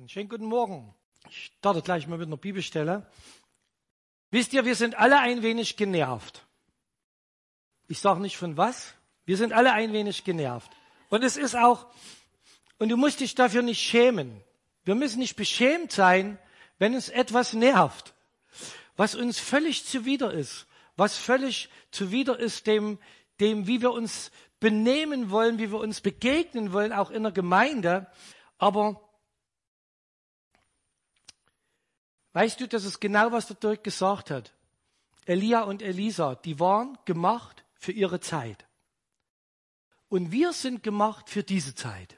Schönen guten Morgen. Ich starte gleich mal mit einer Bibelstelle. Wisst ihr, wir sind alle ein wenig genervt. Ich sage nicht von was. Wir sind alle ein wenig genervt. Und es ist auch, und du musst dich dafür nicht schämen. Wir müssen nicht beschämt sein, wenn uns etwas nervt, was uns völlig zuwider ist, was völlig zuwider ist dem, wie wir uns benehmen wollen, wie wir uns begegnen wollen, auch in der Gemeinde. Aber weißt du, das ist genau, was der Dirk gesagt hat. Elia und Elisa, die waren gemacht für ihre Zeit. Und wir sind gemacht für diese Zeit.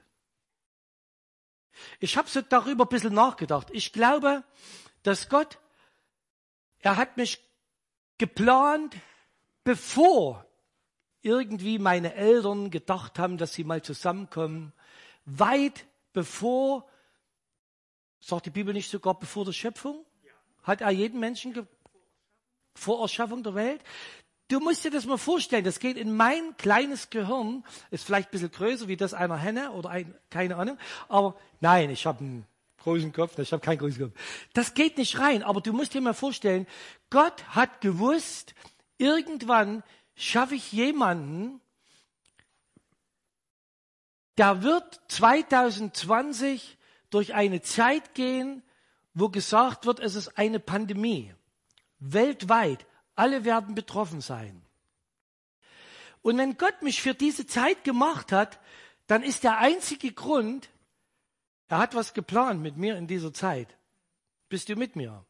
Ich habe so darüber ein bisschen nachgedacht. Ich glaube, dass Gott, er hat mich geplant, bevor irgendwie meine Eltern gedacht haben, dass sie mal zusammenkommen, weit bevor, sagt die Bibel nicht sogar bevor der Schöpfung? Hat er jeden Menschen vor Erschaffung der Welt? Du musst dir das mal vorstellen, das geht in mein kleines Gehirn, ist vielleicht ein bisschen größer wie das einer Henne oder keine Ahnung, aber nein, ich habe einen großen Kopf, ich habe keinen großen Kopf. Das geht nicht rein, aber du musst dir mal vorstellen, Gott hat gewusst, irgendwann schaffe ich jemanden, der wird 2020 durch eine Zeit gehen, wo gesagt wird, es ist eine Pandemie. Weltweit. Alle werden betroffen sein. Und wenn Gott mich für diese Zeit gemacht hat, dann ist der einzige Grund, er hat was geplant mit mir in dieser Zeit. Bist du mit mir?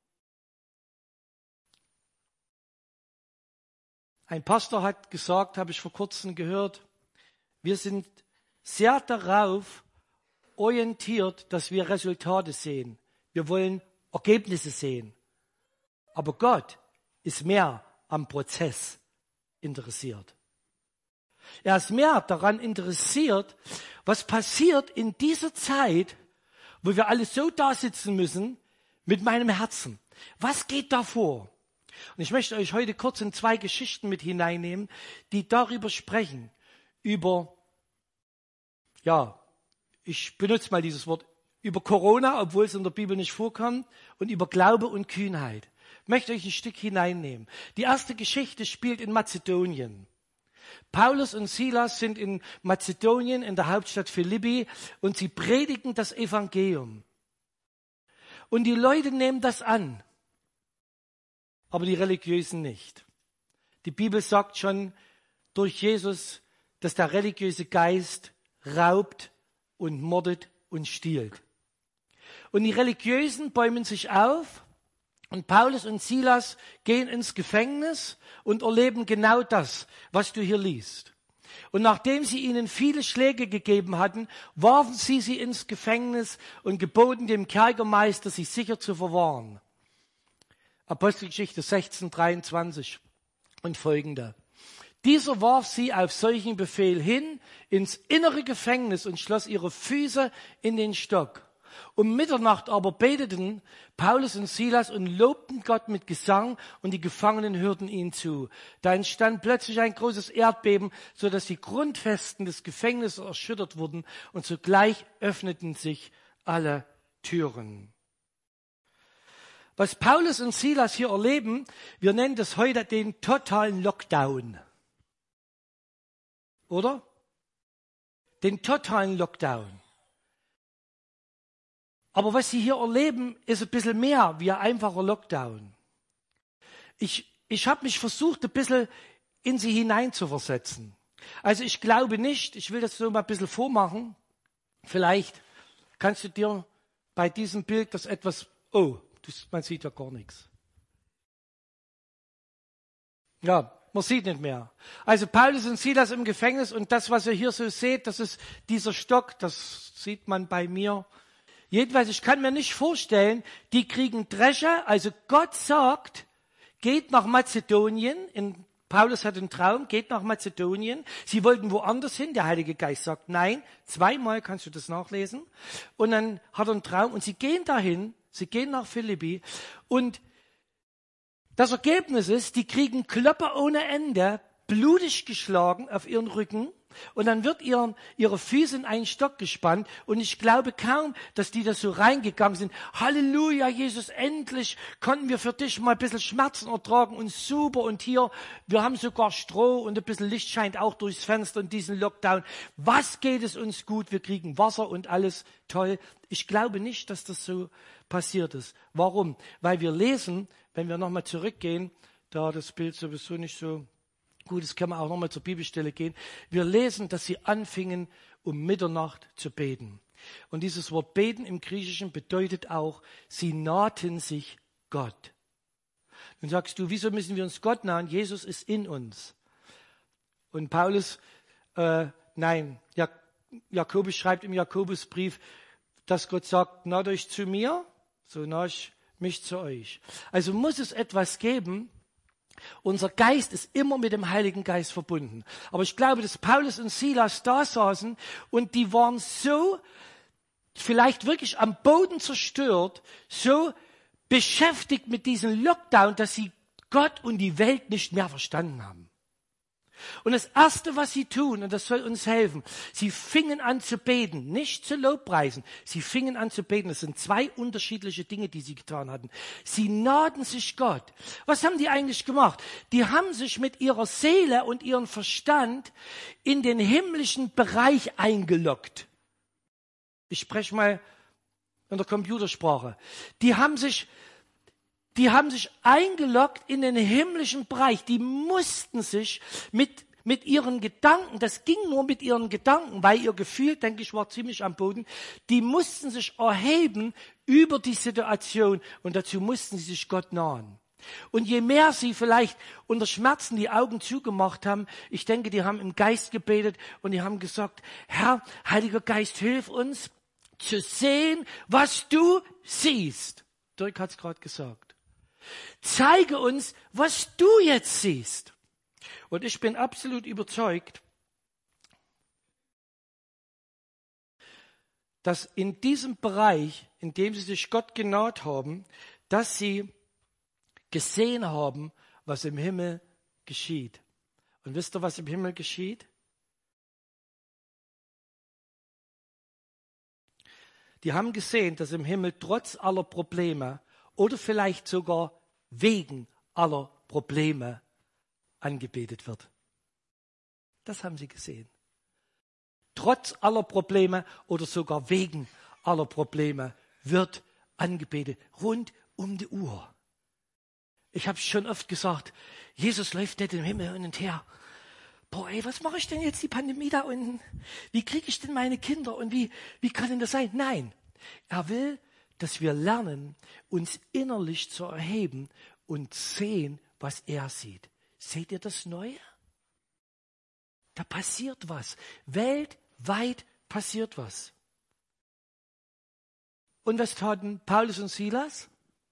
Ein Pastor hat gesagt, habe ich vor kurzem gehört, wir sind sehr darauf orientiert, dass wir Resultate sehen. Wir wollen Ergebnisse sehen. Aber Gott ist mehr am Prozess interessiert. Er ist mehr daran interessiert, was passiert in dieser Zeit, wo wir alle so da sitzen müssen, mit meinem Herzen. Was geht da vor? Und ich möchte euch heute kurz in 2 Geschichten mit hineinnehmen, die darüber sprechen, über, ja, ich benutze mal dieses Wort, über Corona, obwohl es in der Bibel nicht vorkommt, und über Glaube und Kühnheit. Ich möchte euch ein Stück hineinnehmen. Die erste Geschichte spielt in Mazedonien. Paulus und Silas sind in Mazedonien, in der Hauptstadt Philippi, und sie predigen das Evangelium. Und die Leute nehmen das an, aber die Religiösen nicht. Die Bibel sagt schon durch Jesus, dass der religiöse Geist raubt und mordet und stiehlt. Und die Religiösen bäumen sich auf, und Paulus und Silas gehen ins Gefängnis und erleben genau das, was du hier liest. Und nachdem sie ihnen viele Schläge gegeben hatten, warfen sie ins Gefängnis und geboten dem Kerkermeister, sie sicher zu verwahren. Apostelgeschichte 16, 23 und folgende. Dieser warf sie auf solchen Befehl hin ins innere Gefängnis und schloss ihre Füße in den Stock. Um Mitternacht aber beteten Paulus und Silas und lobten Gott mit Gesang, und die Gefangenen hörten ihnen zu. Da entstand plötzlich ein großes Erdbeben, so dass die Grundfesten des Gefängnisses erschüttert wurden, und sogleich öffneten sich alle Türen. Was Paulus und Silas hier erleben, wir nennen das heute den totalen Lockdown. Oder? Den totalen Lockdown. Aber was sie hier erleben, ist ein bisschen mehr wie ein einfacher Lockdown. Ich habe mich versucht, ein bisschen in sie hineinzuversetzen. Also ich glaube nicht, ich will das so mal ein bisschen vormachen. Vielleicht kannst du dir bei diesem Bild das etwas, man sieht ja gar nichts. Ja, man sieht nicht mehr. Also Paulus und Silas im Gefängnis, und das, was ihr hier so seht, das ist dieser Stock, das sieht man bei mir. Jedenfalls, ich kann mir nicht vorstellen, die kriegen Dresche. Also Gott sagt, geht nach Mazedonien. Paulus hat einen Traum, geht nach Mazedonien. Sie wollten woanders hin. Der Heilige Geist sagt nein. 2-mal kannst du das nachlesen. Und dann hat er einen Traum und sie gehen dahin. Sie gehen nach Philippi. Und das Ergebnis ist, die kriegen Klöpper ohne Ende, blutig geschlagen auf ihren Rücken. Und dann wird ihre Füße in einen Stock gespannt. Und ich glaube kaum, dass die da so reingegangen sind. Halleluja, Jesus, endlich konnten wir für dich mal ein bisschen Schmerzen ertragen. Und super. Und hier, wir haben sogar Stroh und ein bisschen Licht scheint auch durchs Fenster in diesen Lockdown. Was geht es uns gut? Wir kriegen Wasser und alles toll. Ich glaube nicht, dass das so passiert ist. Warum? Weil wir lesen, wenn wir nochmal zurückgehen, da das Bild sowieso nicht so gut, das kann man auch nochmal zur Bibelstelle gehen. Wir lesen, dass sie anfingen, um Mitternacht zu beten. Und dieses Wort beten im Griechischen bedeutet auch, sie nahten sich Gott. Nun sagst du, wieso müssen wir uns Gott nahen? Jesus ist in uns. Und Paulus, Jakobus schreibt im Jakobusbrief, dass Gott sagt, naht euch zu mir, so nahe ich mich zu euch. Also muss es etwas geben. Unser Geist ist immer mit dem Heiligen Geist verbunden. Aber ich glaube, dass Paulus und Silas da saßen und die waren so, vielleicht wirklich am Boden zerstört, so beschäftigt mit diesem Lockdown, dass sie Gott und die Welt nicht mehr verstanden haben. Und das Erste, was sie tun, und das soll uns helfen, sie fingen an zu beten, nicht zu Lobpreisen. Sie fingen an zu beten. Das sind zwei unterschiedliche Dinge, die sie getan hatten. Sie nahten sich Gott. Was haben die eigentlich gemacht? Die haben sich mit ihrer Seele und ihrem Verstand in den himmlischen Bereich eingeloggt. Ich spreche mal in der Computersprache. Die haben sich eingeloggt in den himmlischen Bereich. Die mussten sich mit ihren Gedanken, das ging nur mit ihren Gedanken, weil ihr Gefühl, denke ich, war ziemlich am Boden. Die mussten sich erheben über die Situation und dazu mussten sie sich Gott nahen. Und je mehr sie vielleicht unter Schmerzen die Augen zugemacht haben, ich denke, die haben im Geist gebetet und die haben gesagt, Herr, Heiliger Geist, hilf uns zu sehen, was du siehst. Dirk hat es gerade gesagt. Zeige uns, was du jetzt siehst. Und ich bin absolut überzeugt, dass in diesem Bereich, in dem sie sich Gott genaht haben, dass sie gesehen haben, was im Himmel geschieht. Und wisst ihr, was im Himmel geschieht? Die haben gesehen, dass im Himmel trotz aller Probleme oder vielleicht sogar wegen aller Probleme angebetet wird. Das haben sie gesehen. Trotz aller Probleme oder sogar wegen aller Probleme wird angebetet. Rund um die Uhr. Ich habe schon oft gesagt, Jesus läuft nicht im Himmel hin und her. Boah, ey, was mache ich denn jetzt, die Pandemie da unten? Wie kriege ich denn meine Kinder und wie kann denn das sein? Nein, er will, dass wir lernen, uns innerlich zu erheben und sehen, was er sieht. Seht ihr das Neue? Da passiert was. Weltweit passiert was. Und was taten Paulus und Silas?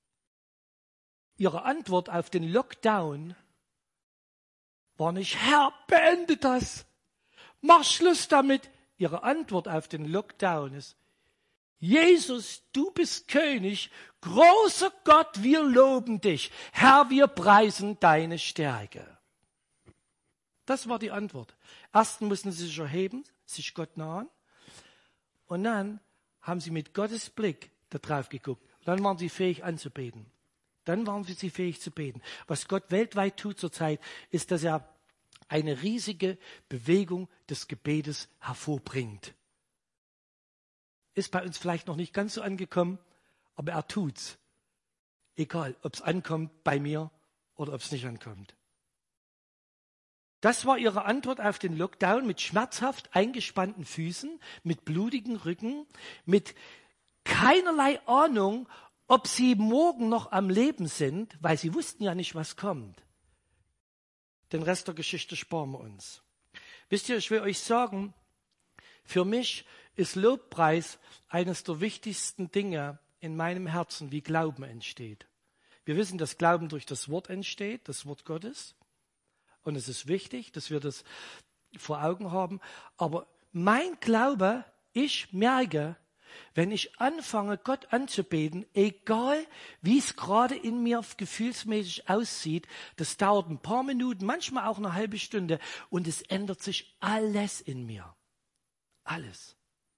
Ihre Antwort auf den Lockdown war nicht, Herr, beende das. Mach Schluss damit. Ihre Antwort auf den Lockdown ist, Jesus, du bist König, großer Gott, wir loben dich. Herr, wir preisen deine Stärke. Das war die Antwort. Erstens mussten sie sich erheben, sich Gott nahen. Und dann haben sie mit Gottes Blick da drauf geguckt. Und dann waren sie fähig anzubeten. Dann waren sie fähig zu beten. Was Gott weltweit tut zurzeit, ist, dass er eine riesige Bewegung des Gebetes hervorbringt. Ist bei uns vielleicht noch nicht ganz so angekommen, aber er tut's. Egal, ob es ankommt bei mir oder ob es nicht ankommt. Das war ihre Antwort auf den Lockdown mit schmerzhaft eingespannten Füßen, mit blutigen Rücken, mit keinerlei Ahnung, ob sie morgen noch am Leben sind, weil sie wussten ja nicht, was kommt. Den Rest der Geschichte sparen wir uns. Wisst ihr, ich will euch sagen, für mich ist Lobpreis eines der wichtigsten Dinge in meinem Herzen, wie Glauben entsteht. Wir wissen, dass Glauben durch das Wort entsteht, das Wort Gottes. Und es ist wichtig, dass wir das vor Augen haben. Aber mein Glaube, ich merke, wenn ich anfange, Gott anzubeten, egal wie es gerade in mir gefühlsmäßig aussieht, das dauert ein paar Minuten, manchmal auch eine halbe Stunde und es ändert sich alles in mir. Alles.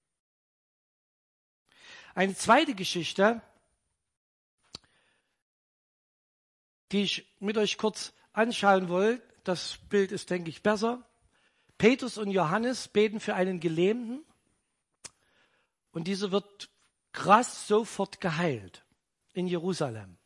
Eine zweite Geschichte, die ich mit euch kurz anschauen will, das Bild ist, denke ich, besser. Petrus und Johannes beten für einen Gelähmten und dieser wird krass sofort geheilt in Jerusalem.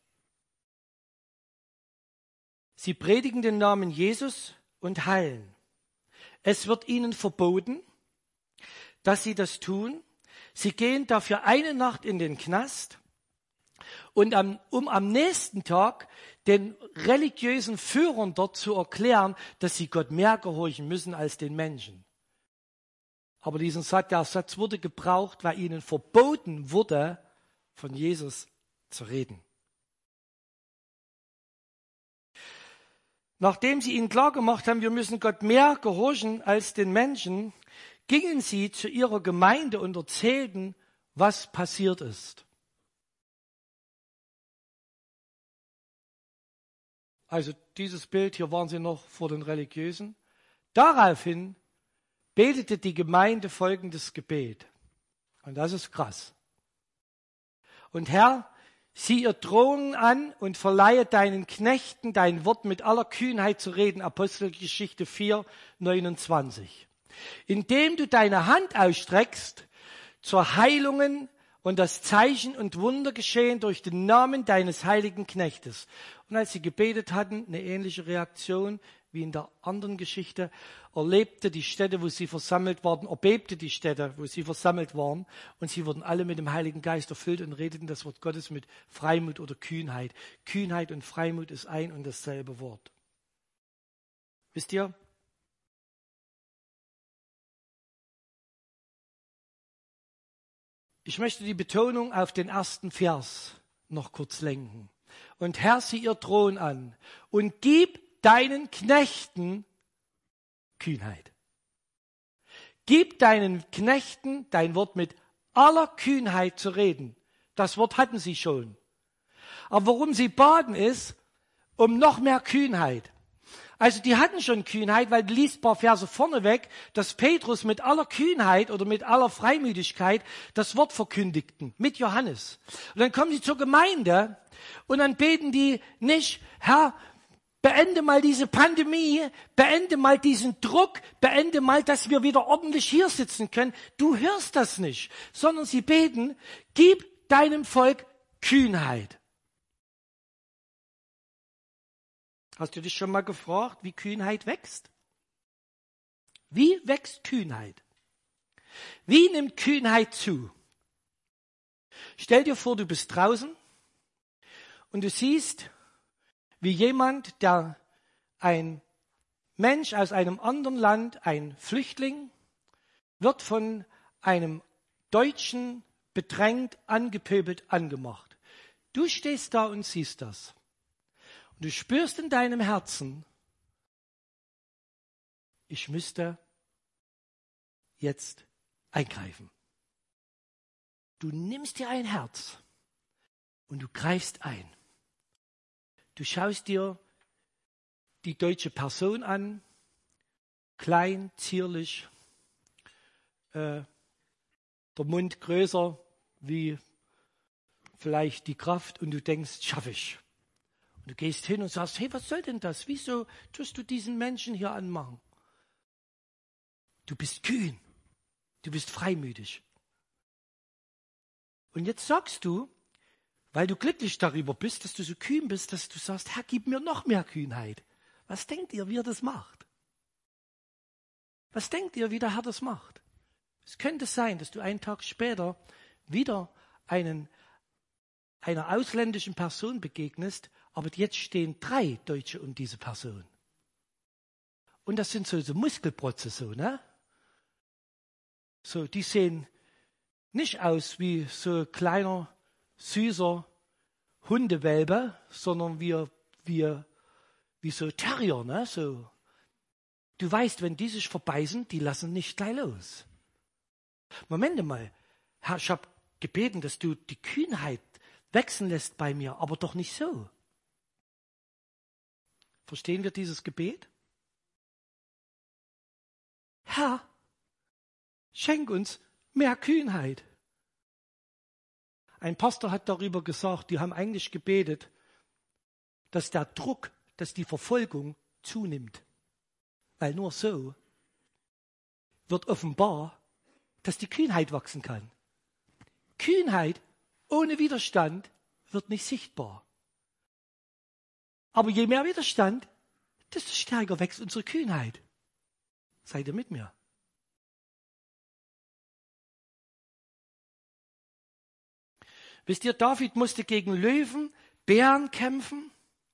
Sie predigen den Namen Jesus und heilen. Es wird ihnen verboten, dass sie das tun. Sie gehen dafür eine Nacht in den Knast und um am nächsten Tag den religiösen Führern dort zu erklären, dass sie Gott mehr gehorchen müssen als den Menschen. Aber der Satz wurde gebraucht, weil ihnen verboten wurde, von Jesus zu reden. Nachdem sie ihnen klargemacht haben, wir müssen Gott mehr gehorchen als den Menschen, gingen sie zu ihrer Gemeinde und erzählten, was passiert ist. Also dieses Bild, hier waren sie noch vor den Religiösen. Daraufhin betete die Gemeinde folgendes Gebet. Und das ist krass. Und Herr, sieh ihr Drohungen an und verleihe deinen Knechten dein Wort mit aller Kühnheit zu reden. Apostelgeschichte 4, 29. Indem du deine Hand ausstreckst zur Heilungen und das Zeichen und Wunder geschehen durch den Namen deines heiligen Knechtes. Und als sie gebetet hatten, eine ähnliche Reaktion wie in der anderen Geschichte, erbebte die Stätte, wo sie versammelt waren, und sie wurden alle mit dem Heiligen Geist erfüllt und redeten das Wort Gottes mit Freimut oder Kühnheit. Kühnheit und Freimut ist ein und dasselbe Wort. Wisst ihr? Ich möchte die Betonung auf den ersten Vers noch kurz lenken. Und Herr, sieh ihr Thron an und gib deinen Knechten Kühnheit. Gib deinen Knechten dein Wort mit aller Kühnheit zu reden. Das Wort hatten sie schon. Aber warum sie baten ist, um noch mehr Kühnheit. Also die hatten schon Kühnheit, weil du liest ein paar Verse vorneweg, dass Petrus mit aller Kühnheit oder mit aller Freimütigkeit das Wort verkündigten, mit Johannes. Und dann kommen sie zur Gemeinde und dann beten die nicht, Herr, beende mal diese Pandemie, beende mal diesen Druck, beende mal, dass wir wieder ordentlich hier sitzen können. Du hörst das nicht, sondern sie beten, gib deinem Volk Kühnheit. Hast du dich schon mal gefragt, wie Kühnheit wächst? Wie wächst Kühnheit? Wie nimmt Kühnheit zu? Stell dir vor, du bist draußen und du siehst, wie jemand, ein Mensch aus einem anderen Land, ein Flüchtling, wird von einem Deutschen bedrängt, angepöbelt, angemacht. Du stehst da und siehst das. Und du spürst in deinem Herzen, ich müsste jetzt eingreifen. Du nimmst dir ein Herz und du greifst ein. Du schaust dir die deutsche Person an, klein, zierlich, der Mund größer wie vielleicht die Kraft und du denkst, schaffe ich. Und du gehst hin und sagst, hey, was soll denn das? Wieso tust du diesen Menschen hier anmachen? Du bist kühn, du bist freimütig. Und jetzt sagst du, weil du glücklich darüber bist, dass du so kühn bist, dass du sagst, Herr, gib mir noch mehr Kühnheit. Was denkt ihr, wie er das macht? Was denkt ihr, wie der Herr das macht? Es könnte sein, dass du einen Tag später wieder einer ausländischen Person begegnest, aber jetzt stehen 3 Deutsche um diese Person. Und das sind so Muskelprotze, so, ne? So, die sehen nicht aus wie so kleiner, süßer Hundewelpe, sondern wie so Terrier, ne? So. Du weißt, wenn die sich verbeißen, die lassen nicht gleich los. Moment mal, Herr, ich habe gebeten, dass du die Kühnheit wachsen lässt bei mir, aber doch nicht so. Verstehen wir dieses Gebet? Herr, schenk uns mehr Kühnheit. Ein Pastor hat darüber gesagt, die haben eigentlich gebetet, dass der Druck, dass die Verfolgung zunimmt. Weil nur so wird offenbar, dass die Kühnheit wachsen kann. Kühnheit ohne Widerstand wird nicht sichtbar. Aber je mehr Widerstand, desto stärker wächst unsere Kühnheit. Seid ihr mit mir? Wisst ihr, David musste gegen Löwen, Bären kämpfen,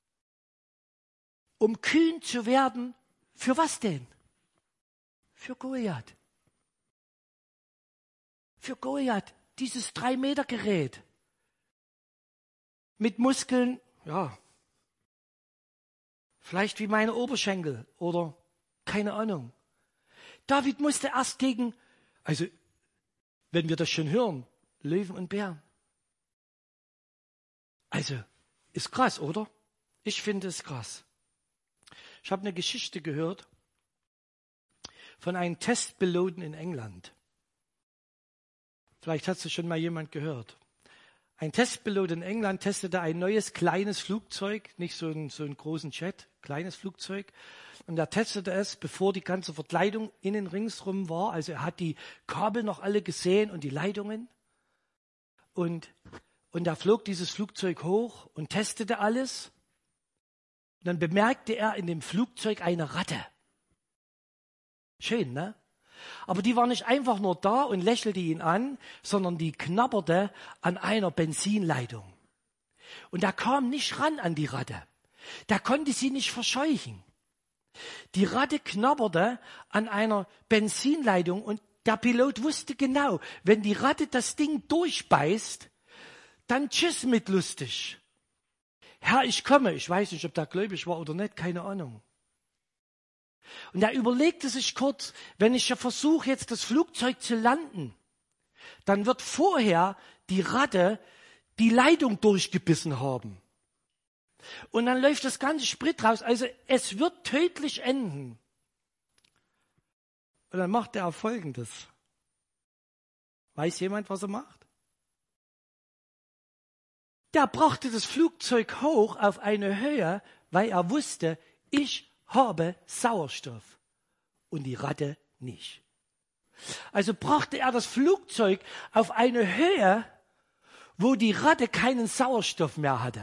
um kühn zu werden. Für was denn? Für Goliath. Für Goliath, dieses 3-Meter-Gerät. Mit Muskeln, ja, vielleicht wie meine Oberschenkel oder keine Ahnung. David musste erst gegen, also wenn wir das schon hören, Löwen und Bären. Also, ist krass, oder? Ich finde es krass. Ich habe eine Geschichte gehört von einem Testpiloten in England. Vielleicht hat es schon mal jemand gehört. Ein Testpilot in England testete ein neues kleines Flugzeug, nicht so einen großen Jet, kleines Flugzeug. Und er testete es, bevor die ganze Verkleidung innen ringsrum war. Also er hat die Kabel noch alle gesehen und die Leitungen. Und da flog dieses Flugzeug hoch und testete alles. Und dann bemerkte er in dem Flugzeug eine Ratte. Schön, ne? Aber die war nicht einfach nur da und lächelte ihn an, sondern die knabberte an einer Benzinleitung. Und er kam nicht ran an die Ratte. Der konnte sie nicht verscheuchen. Die Ratte knabberte an einer Benzinleitung und der Pilot wusste genau, wenn die Ratte das Ding durchbeißt, dann tschüss mit lustig. Herr, ich komme. Ich weiß nicht, ob der gläubig war oder nicht, keine Ahnung. Und er überlegte sich kurz, wenn ich ja versuche, jetzt das Flugzeug zu landen, dann wird vorher die Ratte die Leitung durchgebissen haben. Und dann läuft das ganze Sprit raus. Also es wird tödlich enden. Und dann macht er Folgendes. Weiß jemand, was er macht? Der brachte das Flugzeug hoch auf eine Höhe, weil er wusste, ich habe Sauerstoff und die Ratte nicht. Also brachte er das Flugzeug auf eine Höhe, wo die Ratte keinen Sauerstoff mehr hatte.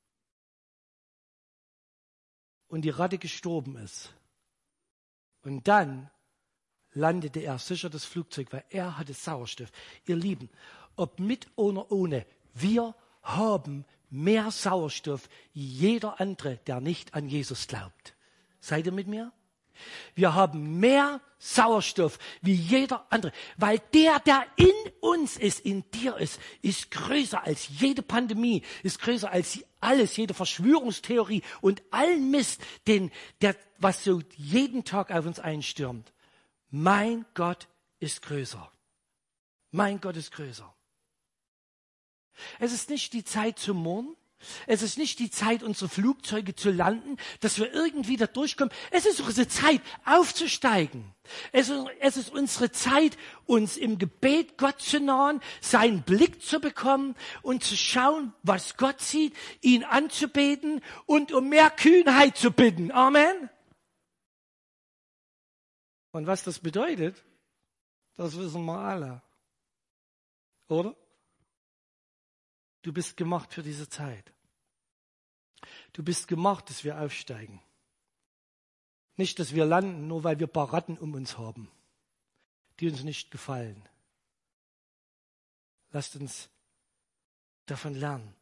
Und die Ratte gestorben ist. Und dann landete er sicher das Flugzeug, weil er hatte Sauerstoff. Ihr Lieben, ob mit oder ohne, wir haben mehr Sauerstoff wie jeder andere, der nicht an Jesus glaubt. Seid ihr mit mir? Wir haben mehr Sauerstoff wie jeder andere, weil der in uns ist, in dir ist größer als jede Pandemie, ist größer als alles, jede Verschwörungstheorie und allen Mist, was so jeden Tag auf uns einstürmt. Mein Gott ist größer. Mein Gott ist größer. Es ist nicht die Zeit zu murren. Es ist nicht die Zeit, unsere Flugzeuge zu landen, dass wir irgendwie da durchkommen. Es ist unsere Zeit, aufzusteigen. Es ist unsere Zeit, uns im Gebet Gott zu nahen, seinen Blick zu bekommen und zu schauen, was Gott sieht, ihn anzubeten und um mehr Kühnheit zu bitten. Amen. Und was das bedeutet, das wissen wir alle. Oder? Du bist gemacht für diese Zeit. Du bist gemacht, dass wir aufsteigen. Nicht, dass wir landen, nur weil wir ein paar Ratten um uns haben, die uns nicht gefallen. Lasst uns davon lernen.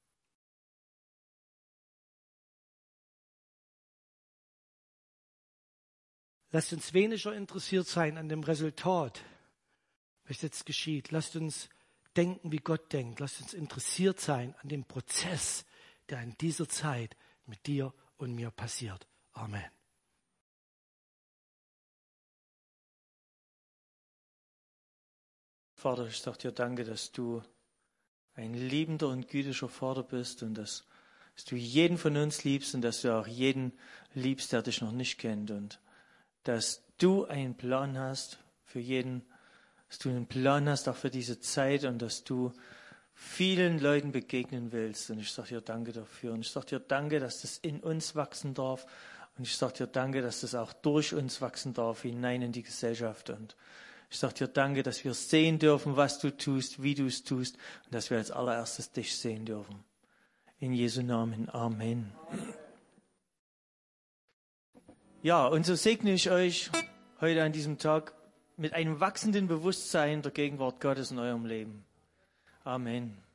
Lasst uns weniger interessiert sein an dem Resultat, was jetzt geschieht. Lasst uns denken, wie Gott denkt. Lasst uns interessiert sein an dem Prozess, der in dieser Zeit mit dir und mir passiert. Amen. Vater, ich sage dir danke, dass du ein liebender und gütiger Vater bist und dass du jeden von uns liebst und dass du auch jeden liebst, der dich noch nicht kennt und dass du einen Plan hast für jeden, dass du einen Plan hast auch für diese Zeit und dass du vielen Leuten begegnen willst. Und ich sage dir danke dafür. Und ich sage dir danke, dass das in uns wachsen darf. Und ich sage dir danke, dass das auch durch uns wachsen darf, hinein in die Gesellschaft. Und ich sage dir danke, dass wir sehen dürfen, was du tust, wie du es tust. Und dass wir als allererstes dich sehen dürfen. In Jesu Namen. Amen. Ja, und so segne ich euch heute an diesem Tag mit einem wachsenden Bewusstsein der Gegenwart Gottes in eurem Leben. Amen.